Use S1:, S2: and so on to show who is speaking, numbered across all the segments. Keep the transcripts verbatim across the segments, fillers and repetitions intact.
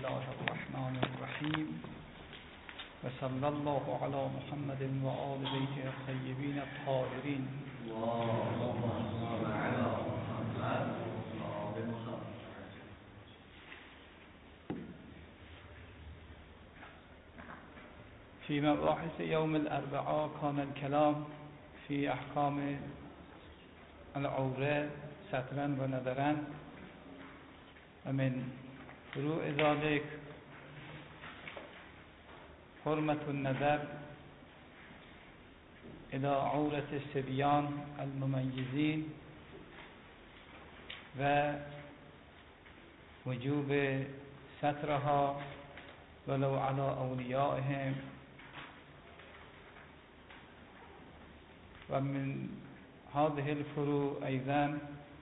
S1: الله الرحمن الرحیم و صلی الله علی محمد و آل بیته الطیبین الطاهرین. في مباحث يوم الأربعاء كان الكلام في أحكام العورة سترا ونظرا، ومن فروع ذلك حرمة النظر إلى عورة الصبيان المميزين ووجوب سترها ولو على أوليائهم. ومن هذه الفروع أيضا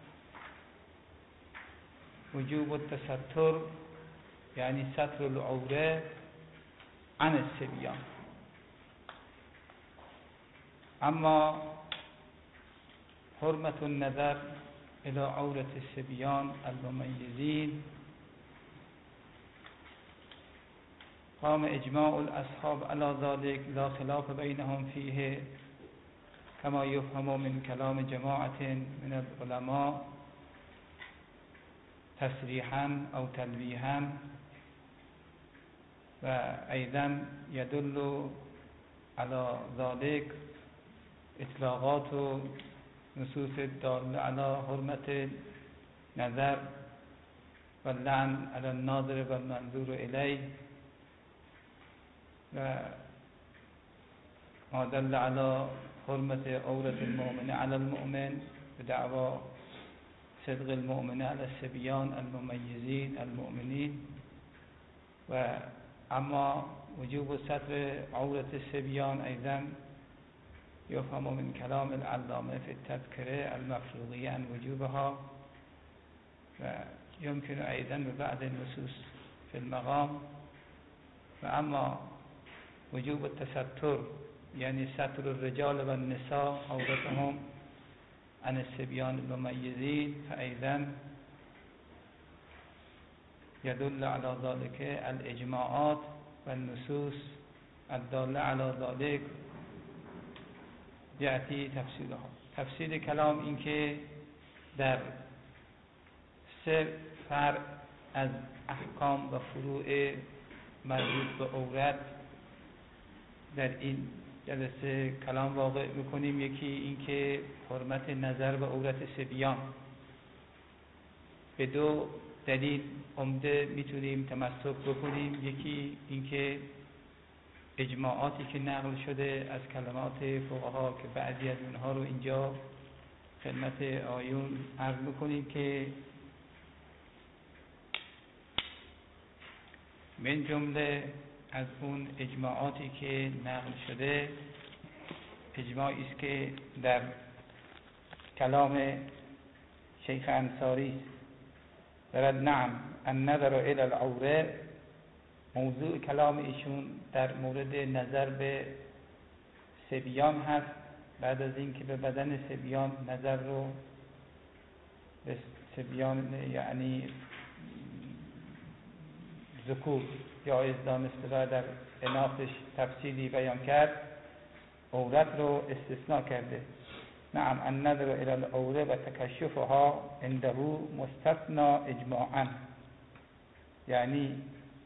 S1: وجوب التستر، يعني ستر العورة عن الصبيان. أما حرمة النظر إلى عورة الصبيان المميزين قام إجماع الأصحاب على ذلك، لا خلاف بينهم فيه، كما يفهم من كلام جماعة من العلماء تصريحا أو تلويحا. وأيضا يدل على ذلك إطلاقات نصوص الدالة على حرمة النظر واللعن على الناظر والمنظور إليه، وما دل على حرمة عورة المؤمن على المؤمن بدعوى صدق المؤمن على الصبيان المميزين المؤمنين. وأما وجوب ستر عورة الصبيان أيضا يفهم من كلام العلامة في التذكرة المفروضية عن وجوبها، ويمكن أيضا ببعض النصوص في المقام. وأما وجوب التستر يعني ستر الرجال والنساء عورتهم عن الصبيان المميزين، فأيضا يدل على ذلك الإجماعات والنصوص الدالة على ذلك. يأتي تفسيرها. تفسير كلام این که در سه فرع از احکام و فروع مربوط به عورت در این جلسه کلام واقع میکنیم. یکی این که حرمت نظر به عورت صبیان، به دو دلیل عمده میتونیم تمسک بکنیم. یکی این که اجماعاتی که نقل شده از کلمات فقها که بعضی از اونها رو اینجا خدمت آیون عرض میکنیم که من جمله از اون اجماعاتی که نقل شده اجماعی است که در کلام شیخ انصاری برد نعم النظر الى العوره، موضوع کلام ایشون در مورد نظر به صبیان هست. بعد از اینکه به بدن صبیان نظر رو به صبیان یعنی ذکور جایز دانسته و در اناثش تفصیلی بیان کرد، عورت رو استثناء کرده. نعم النظر الى العوره و تکشفها عنده مستثنا اجماعا، یعنی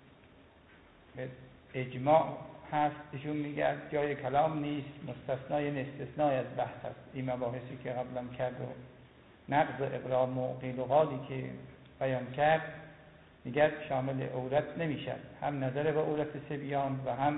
S1: اجماع هست. ایشون میگه جای کلام نیست، مستثنای استثنای از بحث است. این مباحثی که قبلا کرد و نقض ابرام و قیل و قالی که بیان کرد میگه شامل عورت نمیشد، هم نظر به عورت صبیان و هم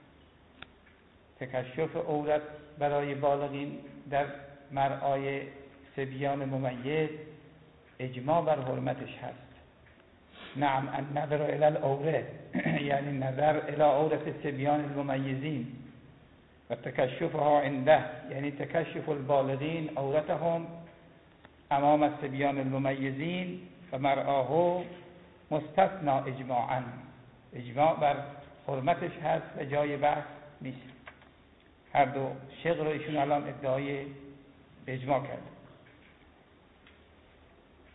S1: تکشف عورت برای بالغین در مرعای صبیان ممیز اجماع بر حرمتش هست. نعم النظر الى العوره یعنی نظر الى عورت الصبیان المميزين و تکشفها عنده یعنی تکشف البالغین عورتهم امام الصبیان المميزين و مرعاه مستثنا اجماعا، اجماع بر حرمتش هست و جای بحث نیست. هر دو شق رو ایشون الان ادعای اجماع کرد.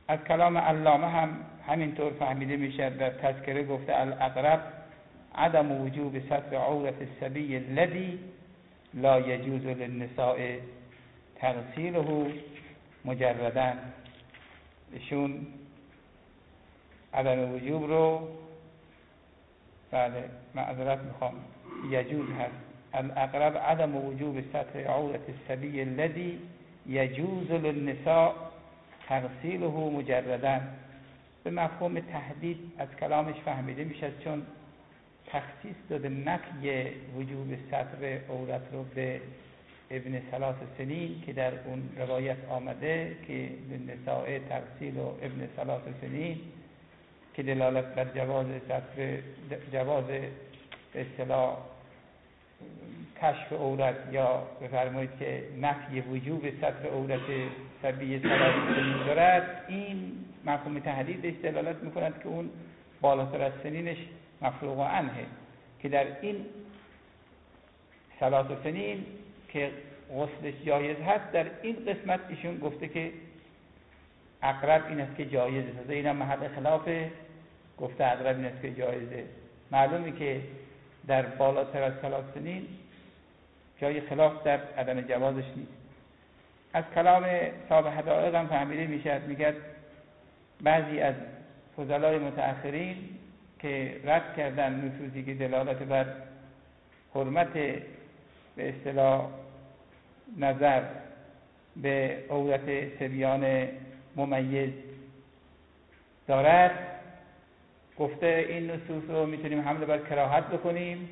S1: از کلام علامه هم همینطور فهمیده میشه. در تذکره گفته الاقرب عدم وجوب ستر عورت الصبی الذی لا یجوز للنساء تغسیله مجردا. ایشون عدم وجوب رو بله معذرت میخوام یجوز هست. الاقرب عدم وجوب ستر عورت الصبی الذی یجوز للنساء تغسیله مجردا. به مفهوم تحدید از کلامش فهمیده میشه، چون تخصیص داده نفی وجوب ستر عورت رو به ابن ثلاث سنین که در اون روایت آمده که للنساء تغسیل و ابن ثلاث سنین که دلالت بر جواز ستر جواز به اصطلاح کشف عورت، یا بفرمایید که نفی وجوب ستر عورت صبی ثلاث سنین دارد. این مفهوم تحدیدش دلالت میکند که اون بالاتر از سنینش مفروغ عنه، که در این ثلاث سنین که غسلش جایز هست، در این قسمت ایشون گفته که اقرب این است که جایزه. تازه اینم محل خلافه، گفته اقرب این است که جایزه. معلومه که در بالاتر از ثلاث سنین جای خلاف در عدم جوازش نیست. از کلام صاحب حدائق هم فهمیده میشه، میگه بعضی از فضلای متأخرین که رد کردن نصوصی که دلالت بر حرمت به اصطلاح نظر به عورت صبیان ممیز دارد، گفته این نصوص رو میتونیم حمل بر کراهت بکنیم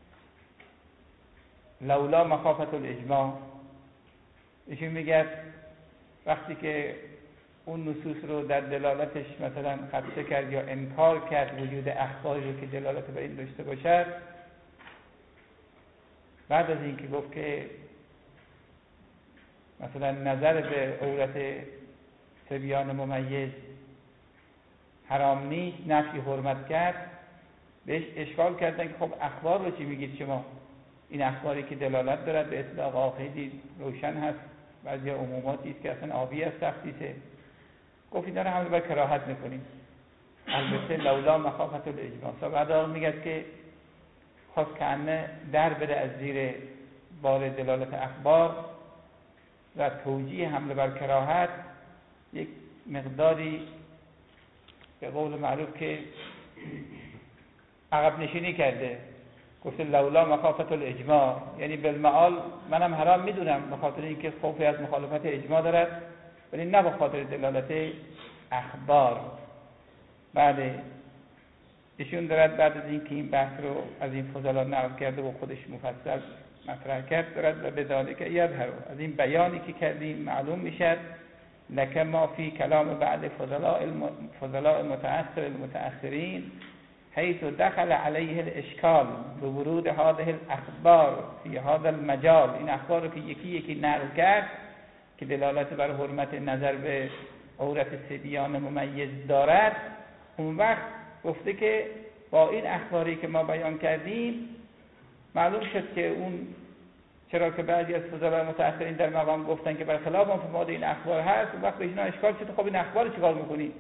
S1: لولا مخافت الاجماع. ایشون میگه وقتی که اون نصوص رو در دلالتش مثلا خدشه کرد یا انکار کرد وجود اخباری رو که دلالت بر این داشته باشد، بعد از این که گفت که مثلا نظر به عورت صبیان ممیز حرام نیست، نفی حرمت کرد، بهش اشکال کردن که خب اخبار رو چی میگید شما؟ این اخباری که دلالت دارد به اطلاق آخیدی روشن هست، بعضی عموماتی است که اصلا آبی از تخصیصه. گفت اینا رو حمل بر کراهت میکنیم، البته لولا مخافت الاجماع. بعدا میگه که خواست که در بده از زیر بار دلالت اخبار و توجیه حمل بر کراهت، یک مقداری به قول معروف که عقب نشینی کرده. گفته لولا مخافت الاجماع، یعنی بالمعال منم حرام میدونم به خاطر اینکه خوفی از مخالفت اجماع دارد، ولی نه به خاطر دلالت اخبار. بعد ایشون دارد بعد از اینکه این بحث رو از این فضلا نقل کرده و خودش مفصل مطرح کرد، دارد و بذالک یظهر، از این بیانی که کردیم معلوم میشد لکه ما فی کلام بعد فضلاء فضلاء متأخر المتأخرین حیث دخل علیه الاشکال بورود هذه الاخبار فی هذا المجال. این اخبار رو که یکی یکی نقل کرد که دلالت بر حرمت نظر به عورت صبیان ممیز دارد، اون وقت گفته که با این اخباری که ما بیان کردیم معلوم شد که اون چرا که بعضی از فضلای متأخرین در مقام گفتن که برخلاف مفهوم این اخبار هست، اون وقت به اینا اشکال شد خب این اخبار رو چیکار میکنی؟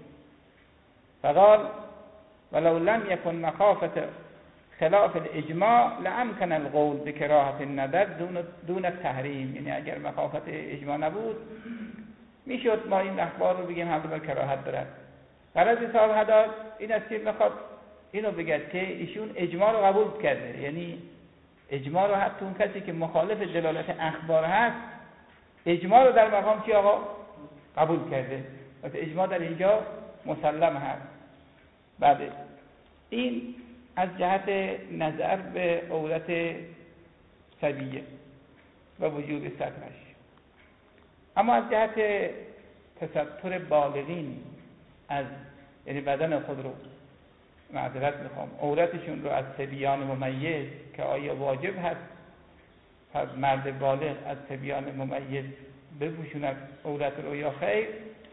S1: فقال ولو لم يكن مخافت خلاف الاجماع لامکن القول بکراهت النظر دون دون التحریم. یعنی اگر مخافت اجماع نبود میشد ما این اخبار رو بگیم هم به کراهت دارد. غرض صاحب حداد این است که میخواد اینو بگه که ایشون اجماع رو قبول کرده، یعنی اجماع رو حتی اون کسی که مخالف دلالت اخبار هست اجماع رو در مقام چی آقا قبول کرده، وقتی اجماع در اینجا مسلم هست. بعد این از جهت نظر به عورت صبیه و وجود سترش. اما از جهت تستر بالغین از یعنی بدن خود رو، معذرت میخوام، عورتشون رو از صبیان ممیز که آیا واجب هست پس مرد بالغ از صبیان ممیز بپوشوند عورت رو یا خیر؟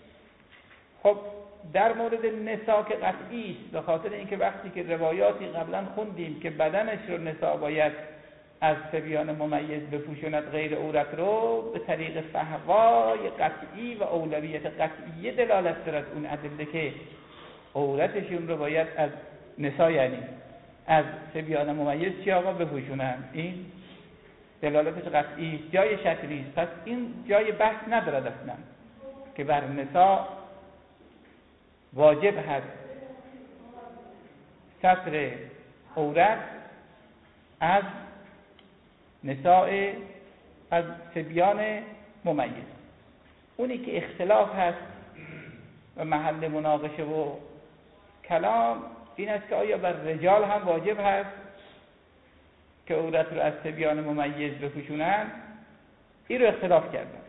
S1: خب در مورد نساء که قطعی است، به خاطر اینکه وقتی که روایاتی قبلا خوندیم که بدنش رو نساء باید از صبیان ممیز بپوشاند غیر عورت رو، به طریق فحوای قطعی و اولویت قطعی دلالت دارد اون ادله که عورتشون رو باید از نساء، یعنی از صبیان ممیز چی آقا بپوشونن. این دلالتش قطعی، جای شک نیست. پس این جای بحث ندارد اصلا که بر نساء واجب هست ستر عورت از نساء، از صبیان ممیز. اونی که اختلاف هست و محل مناقشه و کلام این است که آیا بر رجال هم واجب هست که عورت رو از صبیان ممیز بپوشونن؟ این رو اختلاف کردن.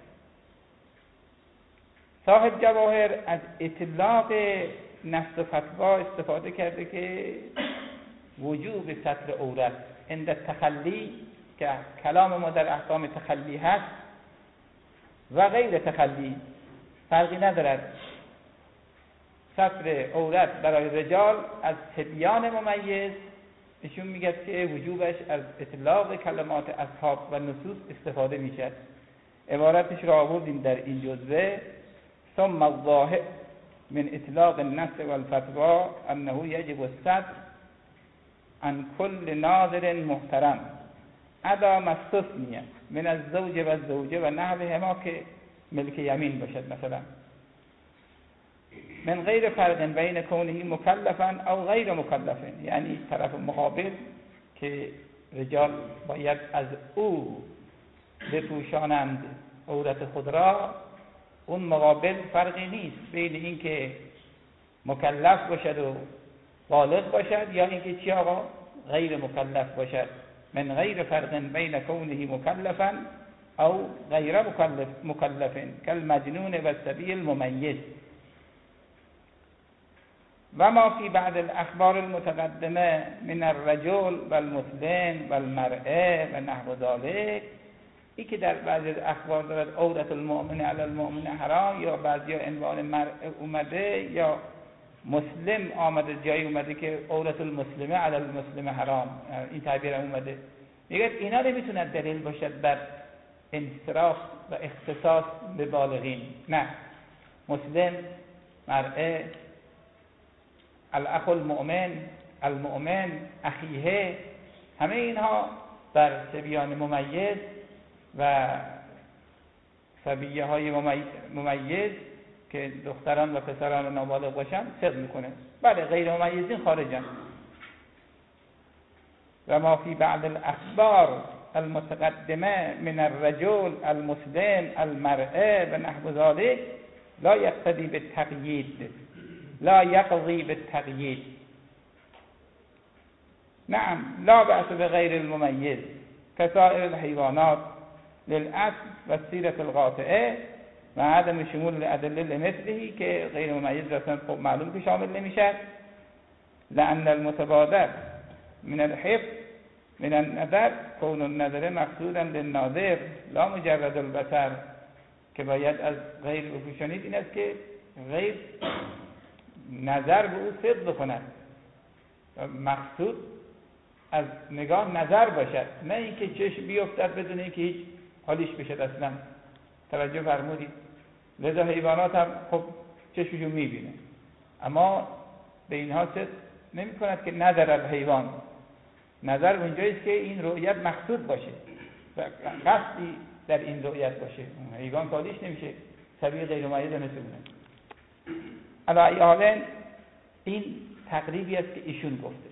S1: صاحب جواهر از اطلاق نص و فتوا استفاده کرده که وجوب ستر عورت عند تخلی، که کلام ما در احکام تخلی هست و غیر تخلی فرقی ندارد، ستر عورت برای رجال از صبیان ممیز نشون میگه که وجوبش از اطلاق کلمات اصحاب و نصوص استفاده میشه. عبارتش را آوردیم در این جزوه: ثم الظاهر من اطلاق النص والفتوا انه یجب الستر عن كل ناظر محترم عدا ما استثنی من الزوج و الزوجه و نحوهما که ملک یمین باشد مثلا، من غیر فرق بین کونه مکلفا او غیر مکلفا، یعنی طرف مقابل که رجال باید از او بپوشانند عورت خود را، اون مقابل فرقی نیست بین این که مکلف باشد و بالغ باشد یا اینکه چی آقا غیر مکلف باشد. من غیر فرق بین کونه مکلفا او غیر مکلف مکلف کالمجنون و الصبی الممیز. و ما فی بعض الاخبار المتقدمه من الرجل و المسلم و المرأه و نحو ذلك، ای که در بعضی اخبار دارد عورت المؤمن علی المؤمن حرام، یا بعضی عنوان مرأه اومده یا مسلم آمده، جایی اومده که عورت المسلمه علی المسلم حرام، این تعبیر اومده. میگه اینا نمیتونه دلیل باشد بر انصراف و اختصاص به بالغین. نه، مسلم، مرأه، الاخ المؤمن، المؤمن اخیه، همه اینها بر صبیان ممیز و صبیه های ممیز که دختران و پسران نابالغ باشن صدق میکنه. بله، غیر ممیزین خارجن. و ما فی بعض الاخبار المتقدمه من الرجل المسلم المرأه و نحو ذلك لا یقتضی بالتقیید، لا یقضی بالتقیید. نعم، لا بأس بغیر الممیز كسائر الحیوانات للأصل و السیرة القاطعه و عدم شمول الادله لمثله، که غیر ممیز اصلا خب معلوم که شامل نمیشه. لأن المتبادر من الحفظ من النظر کون النظر مقصودا للناظر لا مجرد البصر، که باید از غیر بپوشانید این است که غیر نظر به او صدق کند و مقصود از نگاه نظر باشد، نه اینکه چشم بیفتد بدون اینکه هیچ حالیش بشد. اصلا توجه فرمودید؟ لذا حیوانات هم خب چشمشون میبینه، اما به اینها صدق نمی کند که نظر الحیوان، نظر اونجاییست که این رؤیت مقصود باشه و قصدی در این رؤیت باشه. حیوان کالیش نمیشه، طبیعی غیر ممیز مثل اونه. علی ای حال این تقریبی است که ایشون گفته.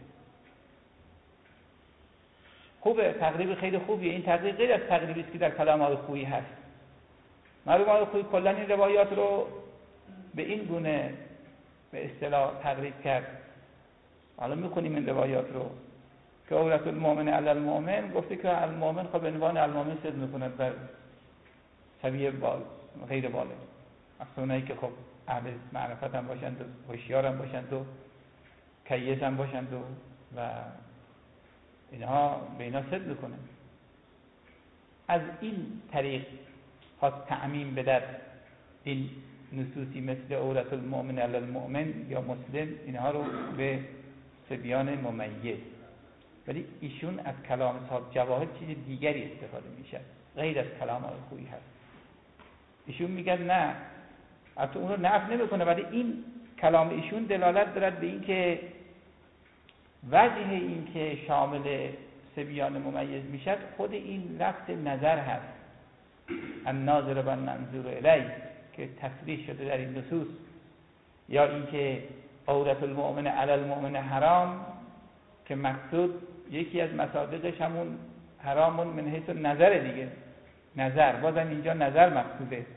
S1: خوبه، تقریب خیلی خوبیه. این تقریب غیر از تقریبی است که در کلام آقای خویی هست. مرحوم آقای خویی کلا این روایات رو به این گونه به اصطلاح تقریب کرد. حالا میخونیم این روایات رو که عورت المؤمن علی المؤمن گفته که المؤمن خب به عنوان المؤمن صدق میکند بر سویه بال غیر بالغ، اصلا که خب اهل معرفت هم باشند و هوشیار هم باشند و کیس هم باشند و, و اینها به اینا صدق میکنه. از این طریق خواست تعمیم بدد این نصوصی مثل عورت المؤمن علی المؤمن یا مسلم، اینها رو به صبیان ممیز. ولی ایشون از کلام صاحب جواهر چیز دیگری استفاده میشه، غیر از کلام آقای خویی هست. ایشون میگن نه، البته اون رو نفی نمیکنه، ولی این کلام ایشون دلالت دارد به این که وجه این که شامل صبیان ممیز میشد خود این لفظ نظر هست، الناظر و المنظور الیه، که تصریح شده در این نصوص، یا اینکه عورت المؤمن علی المؤمن حرام، که مقصود یکی از مصادیقش همون حرامون من حیث نظر دیگه، نظر، بازم اینجا نظر مقصوده.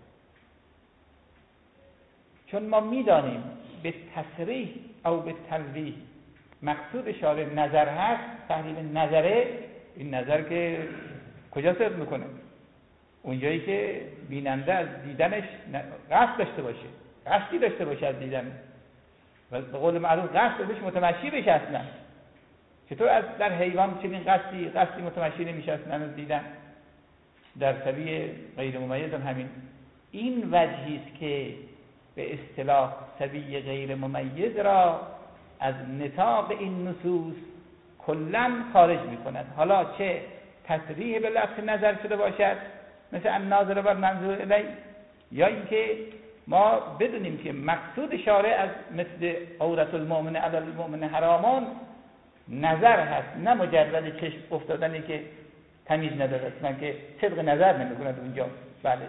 S1: چون ما میدانیم به تصریح او به تلویح مقصود شارع نظر هست، تحریم نظره، این نظر که کجا صدق میکنه؟ اونجایی که بیننده از دیدنش قصد داشته باشه، قصدی داشته باشه از دیدن، و به قول معروف قصد ازش متمشی بشه. اصلا چطور از در حیوان چنین قصدی قصدی متمشی نمیشه اصلا از دیدن؟ در طبیع غیر ممیز هم همین. این وجهی است که به اصطلاح طبیع غیر ممیز را از نطاق این نصوص کلاً خارج می‌کند. حالا چه تصریح به لفظ نظر شده باشد مثل الناظر و المنظور الیه، یا اینکه ما بدونیم که مقصود شارع از مثل عورت المؤمن علی المؤمن حرامان نظر هست، نه مجرد چشم افتادنی که تمیز نداره، اصلا که صدق نظر نمی‌کند اونجا. بله.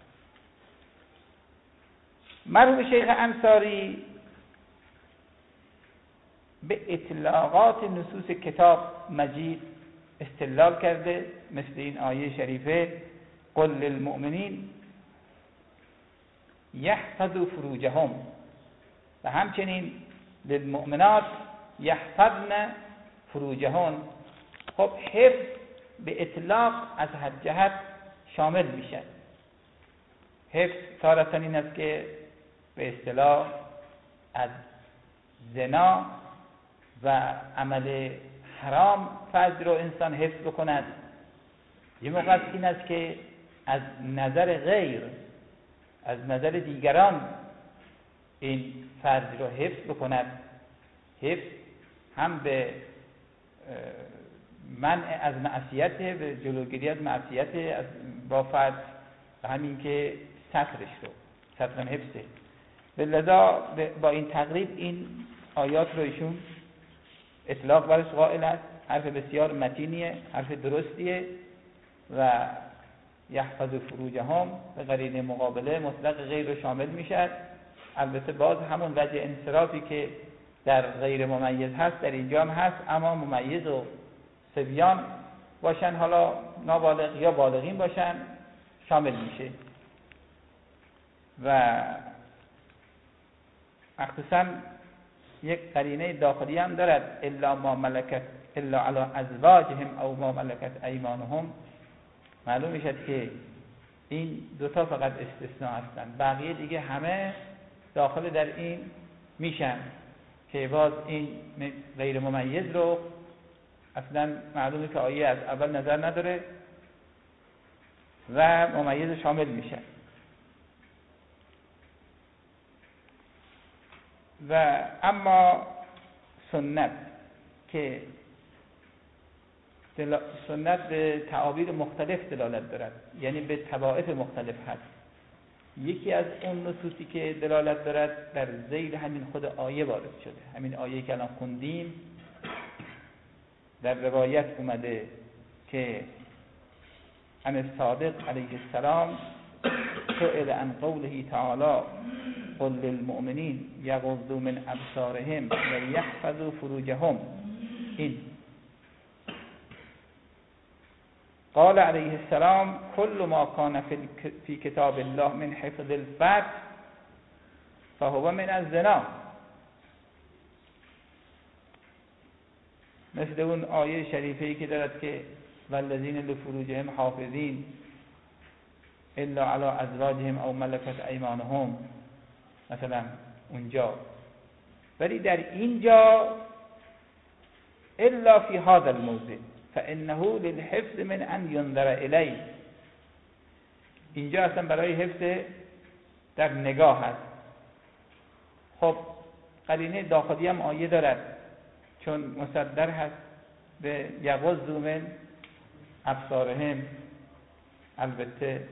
S1: مرحوم شیخ انصاری به اطلاقات نصوص کتاب مجید استدلال کرده، مثل این آیه شریفه قل للمؤمنین یحفظوا فروجهم، و همچنین للمؤمنات یحفظن فروجهن. خب حفظ به اطلاق از هر جهت شامل میشه. حفظ تارة این است که به اصطلاح از زنا و عمل حرام فرد رو انسان حفظ بکند، یه موقع این است که از نظر غیر، از نظر دیگران این فرد رو حفظ بکند. حفظ هم به منع از معصیت، به جلوگیری از معصیت از با فرد، و همین که سترش رو سترم حفظه. لذا با این تقریب این آیات رو ایشون اطلاق برش قائل است. حرف بسیار متینیه، حرف درستیه، و یحفظ فروجهم به قرینه مقابله مطلق غیر رو شامل میشه. البته باز همون وجه انصرافی که در غیر ممیز هست در اینجا هم هست، اما ممیز و صبیان باشن، حالا نابالغ یا بالغین باشن، شامل میشه. و مخصوصا یک قرینه داخلی هم دارد، الا ما ملکت الا علی ازواجهم او ما ملکت ایمانهم. معلوم میشد که این دوتا فقط استثناء هستند، بقیه دیگه همه داخل در این میشن، که باز این غیر ممیز رو اصلا معلومه که آیه از اول نظر نداره و ممیز شامل میشه. و اما سنت که سنت به تعابیر مختلف دلالت دارد، یعنی به طوائف مختلف هست. یکی از اون نصوصی که دلالت دارد در ذیل همین خود آیه وارد شده، همین آیه که الان خوندیم در روایت اومده که عن الصادق علیه السلام سئل عن قوله تعالی قل للمؤمنین یغضوا من ابصارهم و یحفظوا فروجهم. این قال علیه السلام كل ما كان في كتاب الله من حفظ الفرج فهو من الزنا. مثل اون آیه شریفه‌ای که دارد که والذین لفروجهم حافظین الا علی ازواجهم او ملکت ایمانهم، مثلا اونجا. ولی در اینجا الا فی هذا الموضع فانه للحفظ من ان ينظر الیه، اینجا اصلا برای حفظ در نگاه هست. خب قرینه داخلی هم آیه دارد، چون مصدر هست به یغضوا من ابصارهم، البته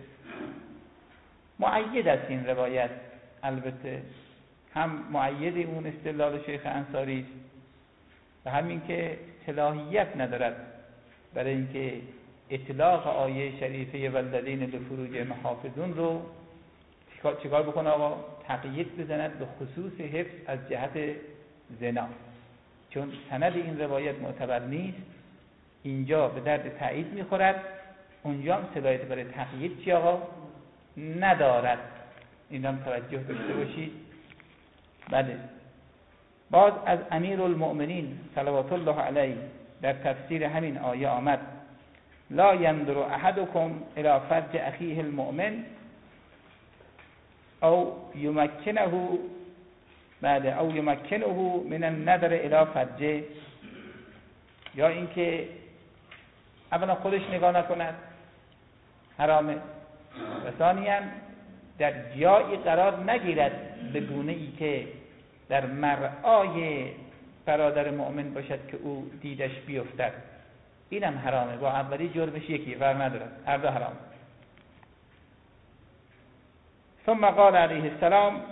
S1: مؤید است این روایت، البته هم مؤید اون استدلال شیخ انصاری است و همین که صلاحیت ندارد برای اینکه اطلاق آیه شریفه والذین لفروجهم حافظون رو چیکار بکنه آقا؟ تقیید بزند به خصوص حفظ از جهت زنا، چون سند این روایت معتبر نیست، اینجا به درد تایید میخورد، اونجا هم صلاحیت برای تقیید چی آقا؟ ندارد. این هم توجه داشته باشید. بله، باز از امیرالمؤمنین صلوات الله علیه در تفسیر همین آیه آمد لا ينظر احدكم الى فرج اخیه المؤمن او یمکنه بعد او یمکنه من النظر الى فرجه، یا اینکه اولا خودش نگاه نکند حرامه و ثانیاً در جایی قرار نگیرد به گونه ای که در مرآی برادر مؤمن باشد که او دیدش بیفتد، اینم حرامه. با اولی جرمش یکی، فرق ندارد، هر دو حرام. ثم قال علیه السلام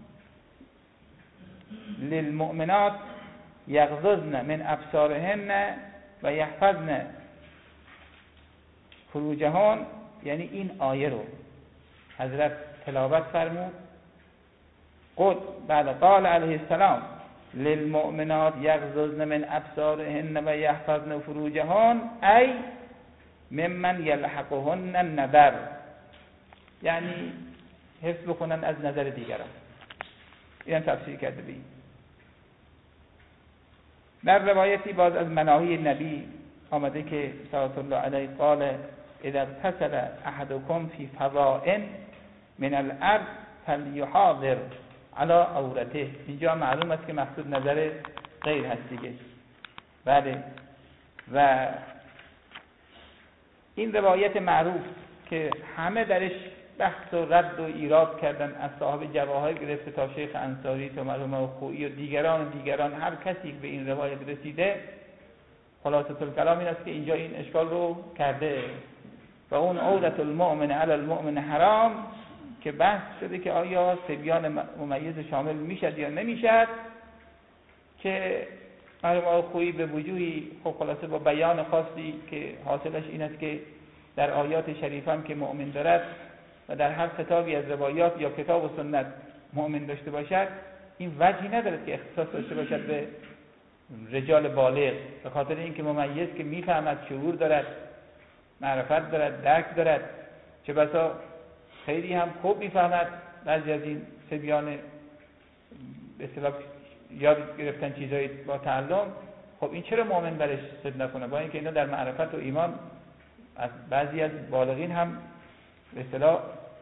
S1: للمؤمنات یغضضن من ابصارهن و یحفظن فروجهن، یعنی این آیه رو حضرت تلاوت فرمود. قل بعد قال علیه السلام للمؤمنات یغضضن من ابصارهن و یحفظن فروجهن ای ممن یلحقهن النظر، یعنی حفظ بکنن از نظر دیگران. این تفسیر کرده بید. در روایتی باز از مناهی نبی آمده که صلوات الله علیه قال اذا اغتسل احدکم فی فضاء من الارض فلیحاذر علی عورته. اینجا معلوم است که مقصود نظر غیر هست دیگه. بله، و این روایت معروف که همه درش بحث و رد و ایراد کردن، از صاحب جواهر گرفته تا شیخ انصاری تا مرحوم خویی و دیگران و دیگران، هر کسی به این روایت رسیده، خلاصه الکلام این است که اینجا این اشکال رو کرده و اون عورت المؤمن علی المؤمن حرام که بحث شده که آیا صبیان ممیز شامل میشد یا نمیشد، که مرحوم خویی به وجوهی خب خلاصه با بیان خاصی که حاصلش این است که در آیات شریفه هم که مؤمن دارد و در هر کتابی از روایات یا کتاب و سنت مؤمن داشته باشد، این وجهی ندارد که اختصاص داشته باشد به رجال بالغ، به خاطر اینکه ممیز که میفهمد، شعور دارد، معرفت دارد، درک دارد، چه بسا خیلی هم خوب میفهمد. بعضی از این صبیان به اصطلاح یاد گرفتن چیزایی با تعلم، خب این چرا مؤمن برش صد نکنه؟ با اینکه اینا در معرفت و ایمان از بعضی از بالغین هم به اصطلاح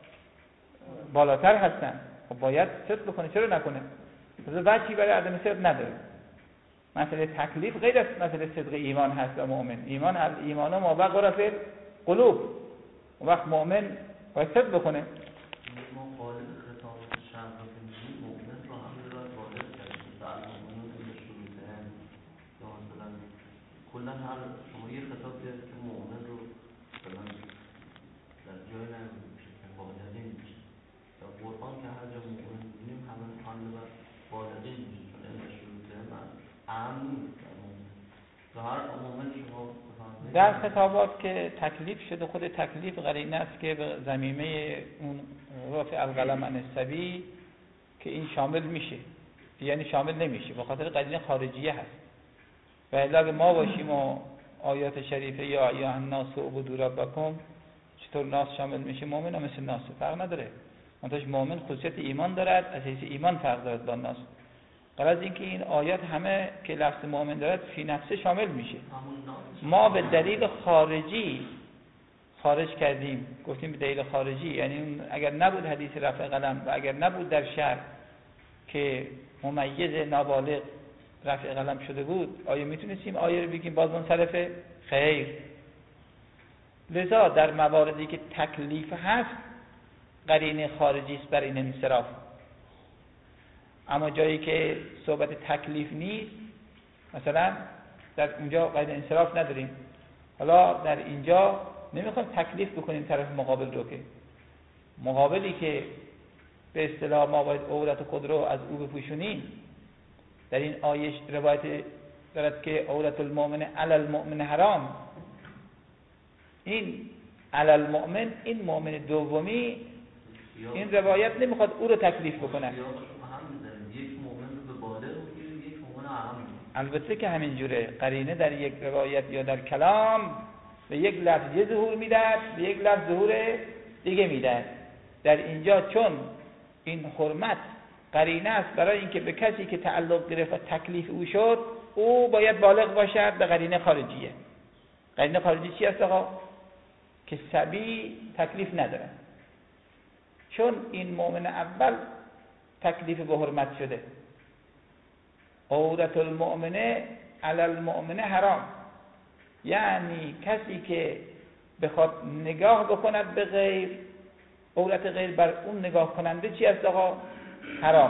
S1: بالاتر هستن، خب باید صدق بکنه، چرا نکنه؟ مثلا وجهی برای عدم صدق نداره. مسئله تکلیف غیر از مسئله صدق ایمان هست و مؤمن. ایمان ایمان و ما وقر فی القلوب، اون وقت مؤمن باید صدق بکنه.
S2: ما قالب خطاب شرط رو می‌گیم مؤمن رو هم دارد وارد کرد در مؤمنون به شروطه یا مثلا کلا هر شما یه خطاب دارید که مؤمن رو مثلا در جای نمیشه که بالغی میشه، یا قرآن که هر جا مؤمن می‌بینیم همه حمله بر بالغی میشه، چون این شروطه من اهم نیست در مؤمن و هر مؤمن شما
S1: در خطابات که تکلیف شده، خود تکلیف قرینه است که به ضمیمه اون رفع القلم عن الصبی که این شامل میشه، یعنی شامل نمیشه به خاطر قرینه خارجیه هست. و الا ما باشیم و آیات شریفه یا ایها الناس اعبدوا ربکم، چطور ناس شامل میشه؟ مؤمن هم مثل ناس، فرق نداره. منتها مؤمن خصوصیت ایمان دارد، اساس ایمان فرق دارد با ناس. غرض این که این آیات همه که لفظ مؤمن دارد فی نفسه شامل میشه. ما به دلیل خارجی خارج کردیم، گفتیم به دلیل خارجی، یعنی اگر نبود حدیث رفع قلم و اگر نبود در شرع که ممیز نابالغ رفع قلم شده بود، آیا میتونستیم آیه رو بگیم باز منصرفه؟ خیر. لذا در مواردی که تکلیف هست قرینه خارجی است بر این انصراف، اما جایی که صحبت تکلیف نیست، مثلا در اونجا قید انصراف نداریم. حالا در اینجا نمیخوایم تکلیف بکنیم طرف مقابل رو، که مقابلی که به اصطلاح ما باید عورت خود رو از او بپوشونیم، در این آیه روایت دارد که عورت المؤمن علی المؤمن حرام. این علی المؤمن، این مؤمن دومی، این روایت نمیخواد او رو تکلیف بکنه. البته که همین جوره قرینه در یک روایت یا در کلام به یک لفظ ظهور میدهد، به یک لفظ ظهور دیگه میدهد. در اینجا چون این حرمت قرینه است برای اینکه به کسی که تعلق گرفت و تکلیف او شد، او باید بالغ باشد، به قرینه خارجیه. قرینه خارجی چی است آقا؟ که صبی تکلیف نداره، چون این مؤمن اول تکلیف به حرمت شده. عورت المؤمنه علی المؤمنه حرام، یعنی کسی که بخواد نگاه بکند به غیر، عورت غیر بر اون نگاه کننده چی است آقا؟ حرام.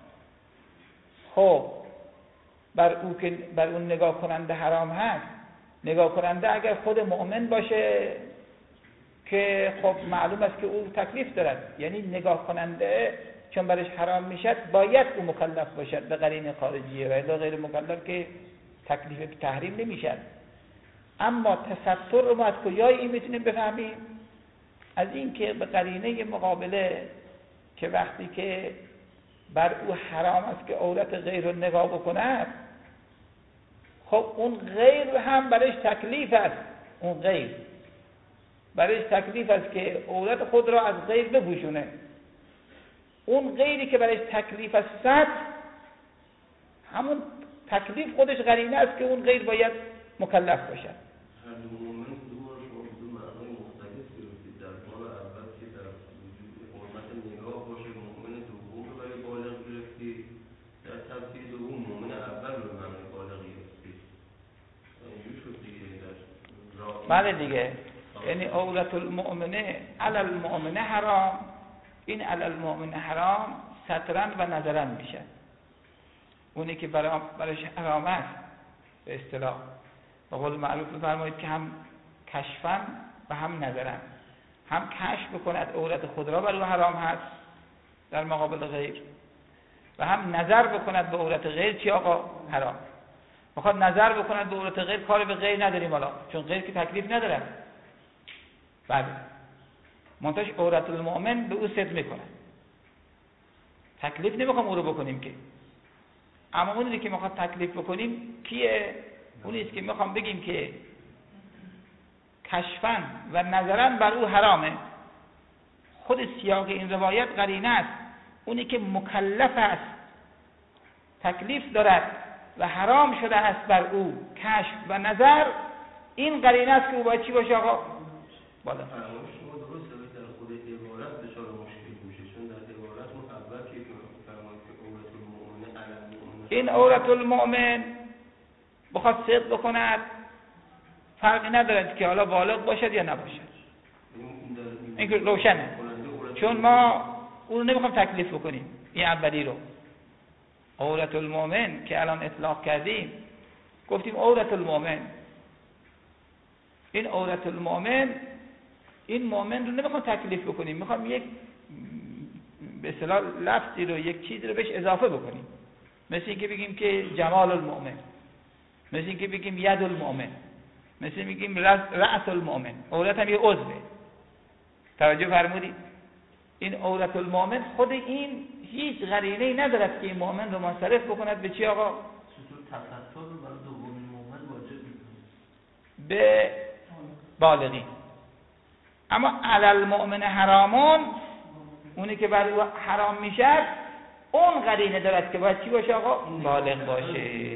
S1: خب بر او که بر اون نگاه کننده حرام هست، نگاه کننده اگر خود مؤمن باشه که خب معلوم است که او تکلیف دارد، یعنی نگاه کننده چون برش حرام میشد باید او مکلف باشد به قرینه خارجیه، و الا غیر مکلف که تکلیف تحریم نمیشد. اما تستر رو ما از کجای این میتونیم بفهمیم؟ از این که به قرینه مقابله که وقتی که بر او حرام است که عورت غیر رو نگاه بکند، خب اون غیر هم برش تکلیف است، اون غیر برش تکلیف است که عورت خود را از غیر بپوشونه. اون غیری که برش تکلیف است، همون تکلیف خودش قرینه است که اون غیر باید مکلف باشد.
S2: هر دو مومن دو شما دو معنای مختلف گرفتید. در بار اول که در وجود حرمت نگاه باشه مومن دوم رو برای بالغ گرفتید، در تفسیر دوم مومن اول رو معنای بالغ گرفتید. اینجور شد دیگه در راه.
S1: بله دیگه، یعنی عورت المؤمنه علی المؤمنه حرام، این علی المؤمنه حرام سترن و نظرن میشه. اونی که برایش حرام است به اصطلاح به قول معروف بفرمایید که هم کشفن و هم نظرن، هم کشف بکند عورت خود را بر او حرام هست در مقابل غیر، و هم نظر بکند به عورت غیر چی آقا؟ حرام. بخواد نظر بکند به عورت غیر، کار به غیر نداریم حالا، چون غیر که تکلیف نداره. بله، منتش عورت المؤمن به او صدق میکنه، تکلیف نمیخوام او رو بکنیم که، اما اونی که میخواد تکلیف بکنیم کیه؟ اونی است که میخوام بگیم که کشفن و نظرن بر او حرامه. خود سیاق این روایت قرینه است، اونی که مکلف است، تکلیف دارد و حرام شده است بر او کشف و نظر، این قرینه است که او باید چی باشه آقا؟ بالا
S2: شما درسته در خود عبارت دچار مشکل میشه، چون در عبارت اون اول که فرمایید که عورت المؤمن علی المؤمن،
S1: این عورت المؤمن بخواد صدق بکند فرقی ندارد که حالا بالغ باشد یا نباشد، این که روشنه، چون ما اون رو نمیخوام تکلیف بکنیم. این اولی رو عورت المؤمن که الان اطلاق کردیم، گفتیم عورت المؤمن، این عورت المؤمن، این مؤمن رو نمیخوام تکلیف بکنیم، میخوام یک به اصطلاح لفظی رو، یک چیزی رو بهش اضافه بکنیم، مثل اینکه بگیم که جمال المؤمن، مثل اینکه بگیم ید المؤمن، مثل میگیم رأس المؤمن. عورت هم یه عضوه، توجه فرمودید؟ این عورت المؤمن خود این هیچ قرینه‌ای ندارد که این مؤمن رو منصرف بکند به چی آقا؟
S2: چطور تفسر برای دومین مؤمن واجب
S1: به بالغی. اما علی المؤمن حرامون، اونی که برای او حرام میشد، اون قرینه دارد که باید چی باشه آقا؟ بالغ باشه.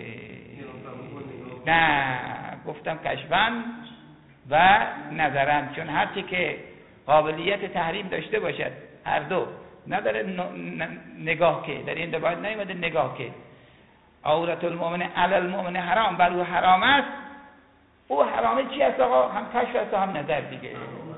S1: نه، گفتم کشفن و نظرن، چون هرچی که قابلیت تحریم داشته باشد، هر دو نداره نگاه که، در این روایت نیومده نگاه که عورت المؤمن علی المؤمن حرام، بر او حرام است، او حرامه چی است آقا؟ هم کشف است و هم نظر دیگه.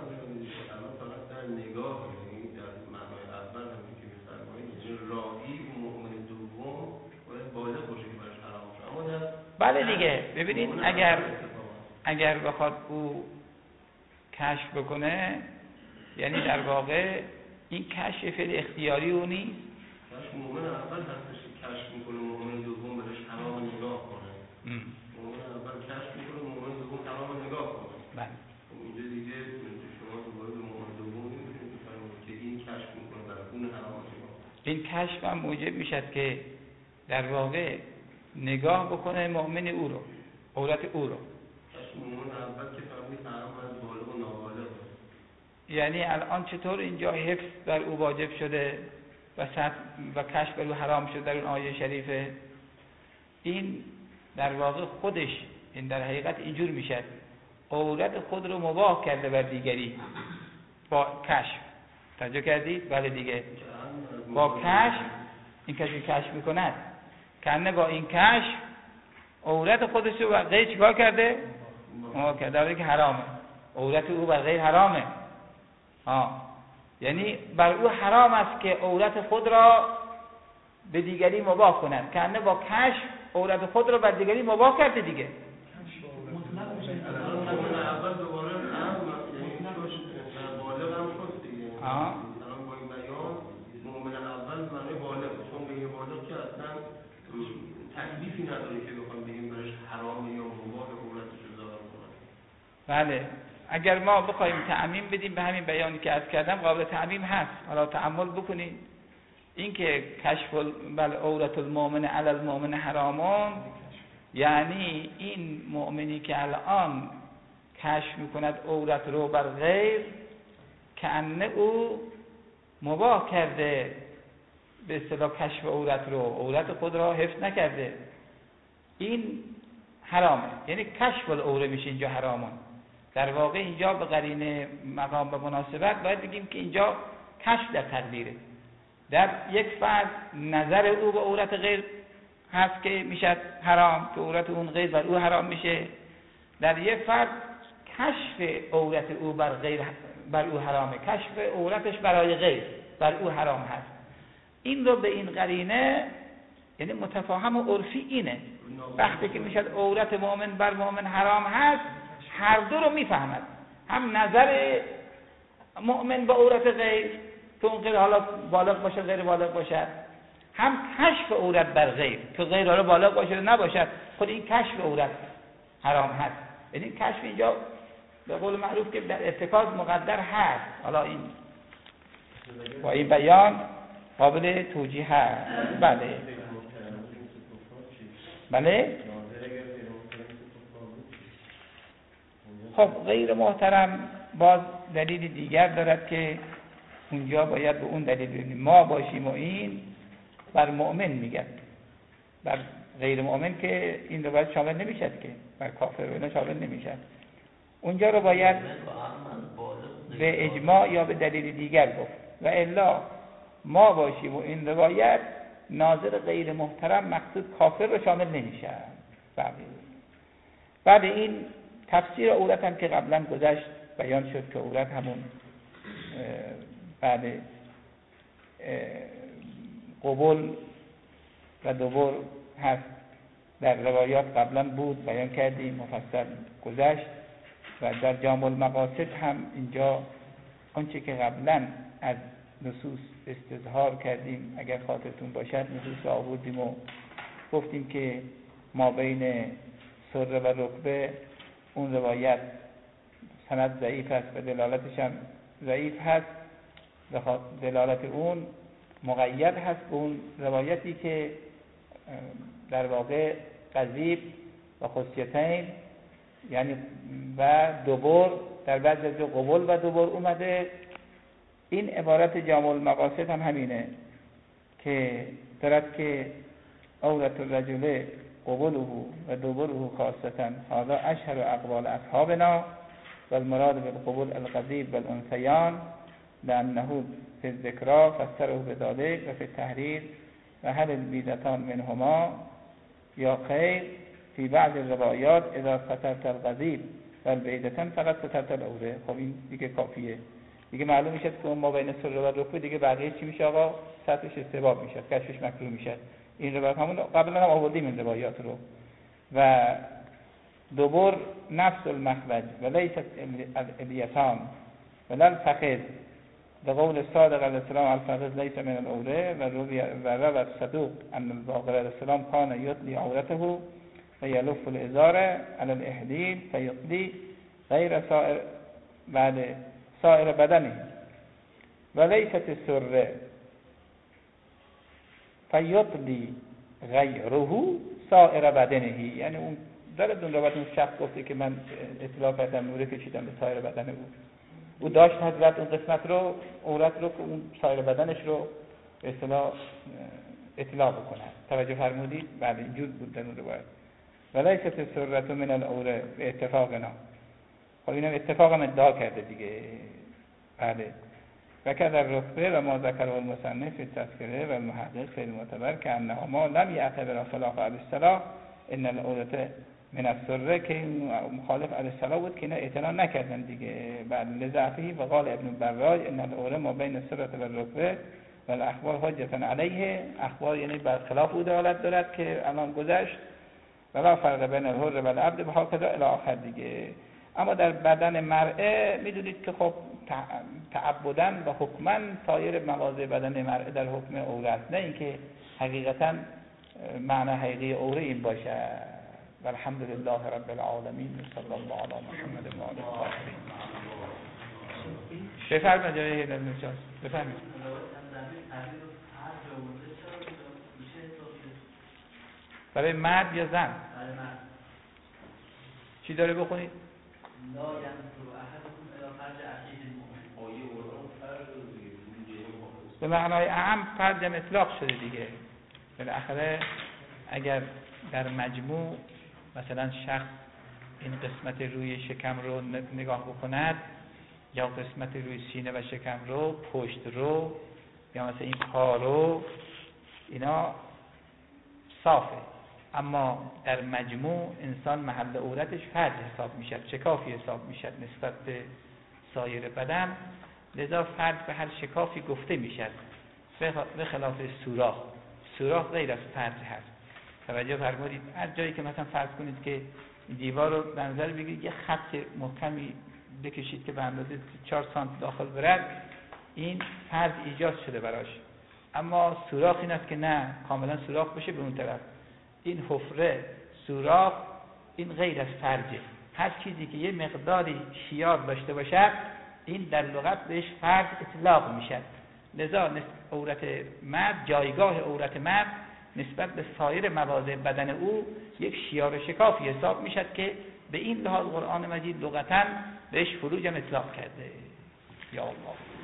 S2: نگاه در معنای اول همین که می‌فرمایید، راهی مؤمن دوم باید بالغ باشه که برش حرام باشه، اما در
S1: بله دیگه. ببینید اگر اگر بخواد او کشف بکنه، یعنی در واقع این کشف فعل اختیاری او نیست.
S3: کشف مومن اول هستش کشف میکنه، مومن دوم بهش حرام نگاه کنه. مومن اول کشف میکنه، مومن دوم حرام نگاه کنه.
S1: بله.
S3: اینجا دیگه شما دوباره به مومن دوم نمیتونید بفرمایید که این کشف میکنه برای اون حرام نگاه.
S1: این کشف هم موجب میشد که در واقع نگاه بکنه مؤمن او رو، عورت او رو.
S3: کشف مومن اول که فرمودید حرام از بالغ و نابالغ.
S1: یعنی الان چطور اینجا حفظ در او واجب شده و سطح و کشف بر او حرام شده در اون آیه شریفه؟ این در واقع خودش این در حقیقت اینجور میشه، عورت خود رو مباح کرده بر دیگری با کشف. توجه کردید؟ بله دیگه. با کشف این کشف کشف میکند، کنه با این کشف عورت خودش رو بر غیر چیکار کرده؟ مباح کرده، در که حرامه. عورت او بر غیر حرامه. ها، یعنی بر او حرام است که عورت خود را به دیگری مباح کند، کنه با کشف عورت خود را بر دیگری مباح کرده دیگه.
S3: اول دوباره هم بالغ هم شد دیگه. الان با این بیان مومن اول معنی بالغ، چون به بالغ که اصلا تکلیفی نداره که بخوام بگیم برش حرام یا مباح عورتش رو ظاهر کنه.
S1: بله، اگر ما بخوایم تعمیم بدیم به همین بیانی که عرض کردم قابل تعمیم هست. حالا تأمل بکنید، این که کشف بل عورت المؤمن علی المؤمن حرامون، یعنی این مؤمنی که الان کشف میکند عورت رو بر غیر، کأنه او مباح کرده به اصطلاح کشف عورت رو، عورت خود را حفظ نکرده، این حرامه. یعنی کشف العوره میشه اینجا حرامون. در واقع اینجا به قرینه مقام به مناسبت باید بگیم که اینجا کشف در تقدیره. در یک فرد نظر او به عورت غیر هست که میشه حرام، که عورت اون غیر بر او حرام میشه. در یک فرد کشف عورت او بر غیر بر او حرامه، کشف عورتش برای غیر بر او حرام هست. این رو به این قرینه، یعنی متفاهم و عرفی اینه، وقتی که میشه عورت مؤمن بر مؤمن حرام هست، هر دو رو میفهمد، هم نظر مؤمن به عورت غیر که اون غیر حالا بالغ باشه غیر بالغ باشد، هم کشف عورت بر غیر که غیر حالا بالغ باشه نباشد، خود این کشف عورت حرام هست. یعنی کشف اینجا به قول معروف که در ارتکاز مقدر هست. حالا این با این بیان قابل توجیه هست. بله بله. خب غیر محترم باز دلیل دیگر دارد که اونجا باید به اون دلیل ببینیم. ما باشیم و این بر مؤمن میگن، بر غیر مؤمن که این رو باید شامل نمیشد، که بر کافر و اینا شامل نمیشد. اونجا رو باید به اجماع یا به دلیل دیگر گفت، و الا ما باشیم و این روایت ناظر غیر محترم مقصود کافر رو شامل نمیشه. بعد این تفسیر عورت هم که قبلا گذشت بیان شد که عورت همون بعد قبول و دبر هست. در روایات قبلا بود، بیان کردیم، مفصل گذشت. و در جامع المقاصد هم اینجا آنچه که قبلا از نصوص استظهار کردیم، اگر خاطرتون باشد نصوص را آوردیم و گفتیم که ما بین سره و رکبه اون روایت سند ضعیف است و دلالتش هم ضعیف هست، و دلالت اون مقید هست به اون روایتی که در واقع قضیب و خصیتین یعنی و دبر در بعض از قبول و دبر اومده. این عبارت جامع المقاصد هم همینه که دارد که عورت الرجل قبوله و دبره خاصتا هذا اشهر اقوال اصحابنا و المراد بالقبول القضیب والانثیان لانه فی الذکرى فسره بذلك و فی التحریر و هل البیدتان منهما یا خیر فی بعض الروایات اذا سترت القضیب و البیدتان فقط سترت العوره. خب این دیگه کافیه دیگه، معلوم میشه که اون ما بین سره و رکبه دیگه بقیه چی میشه آقا؟ سطحش استباب میشه، کشفش مکروه میشه. این روایت همون قبلا هم آوردیم این روایات رو. و دبر نفس المخرج و لیست الیتام و للفخذ به قول صادق علیه السلام الفخذ لیس من العوره و روی صدوق ان الباقر علیه السلام کان یطلی عورته و یلف الازار علی الاحلیل فیطلی غیر سائر بعد سائر بدنه و لیست السره فیطلی غیره سائر بدنه. یعنی اون داره دون روایت اون شخص گفته که من اطلاع کردم نوره کشیدم به سایر بدن او، او داشت حضرت اون قسمت رو عورت رو که اون سایر بدنش رو به اصطلاح اطلاع بکنه. توجه فرمودید؟ بله اینجور بود در اون روایت. ولیست السرة من العوره به اتفاقنا. خب اینم اتفاق هم ادعا کرده دیگه. بله و که در رتبه و ما ذکر المصنف فی التذکره و المحقق فی المعتبر که انها ما لم یعتبر خلاف علیه السلام ان العورة من السره که مخالف علیه السلام بود که اینا اعتنا نکردن دیگه. بعد لضعفه و قال ابن براج ان العوره ما بین السره و الرکبه و الاخبار حجة علیه. اخبار یعنی برخلاف او دلالت دارد که الان گذشت و لا فرق بین الحر و العبد به هکذا الی آخر دیگه. اما در بدن مرئه میدونید که خب تعبداً و حکماً سایر مواضع بدن مرئه در حکم عورت، نه اینکه حقیقتاً معنی حقیقی عوره این باشه. و الحمدلله رب العالمین صلی الله علی محمد و آله الطاهرین. بفرمایید جای هیدر نجات بفرمایید. برای مرد یا زن؟ چی داره بخونید؟
S2: لا ینظر احدکم الی فرج اخیه المؤمن.
S1: به معنای اعم فرج هم اطلاق شده دیگه. بالاخره اگر در مجموع مثلا شخص این قسمت روی شکم رو نگاه بکند یا قسمت روی سینه و شکم رو، پشت رو، یا مثلا این پا رو، اینا صافه. اما در مجموع انسان محل عورتش فرج حساب میشد، شکافی حساب میشد نسبت به سایر بدن. لذا فرج به هر شکافی گفته میشد به خلاف سوراخ. سوراخ غیر از فرج هست. توجه فرمودید؟ هر جایی که مثلا فرض کنید که دیوار رو در نظر بگیرید یه خط محکمی بکشید که به اندازه چهار سانتی داخل برد، این فرج ایجاد شده براش. اما سوراخ این است که نه کاملا سوراخ بشه به اون طرف. این حفره، سوراخ، این غیر از فرجه. هر چیزی که یه مقداری شیار داشته باشد این در لغت بهش فرج اطلاق میشد. لذا عورت مرد، جایگاه عورت مرد نسبت به سایر مواضع بدن او یک شیار شکافی حساب میشد که به این لحاظ قرآن مجید لغتاً بهش فروج هم اطلاق کرده. یا الله.